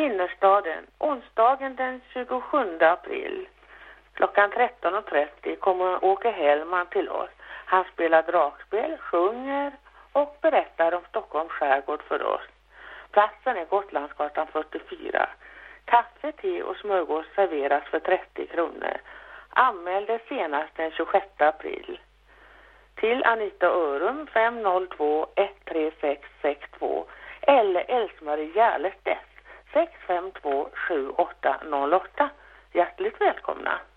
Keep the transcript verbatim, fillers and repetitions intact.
Innerstaden, onsdagen den tjugosjunde april. Klockan tretton och trettio kommer Åke Hellman till oss. Han spelar dragspel, sjunger och berättar om Stockholms skärgård för oss. Platsen är Gotlandsgatan fyrtiofyra. Kaffe, te och smörgås serveras för trettio kronor. Anmäl det senast den tjugosjätte april. Till Anita Örum fem noll två ett tre sex sex två eller Elsmarie Järlestedt sex fem två sju åtta noll åtta. Hjärtligt välkomna!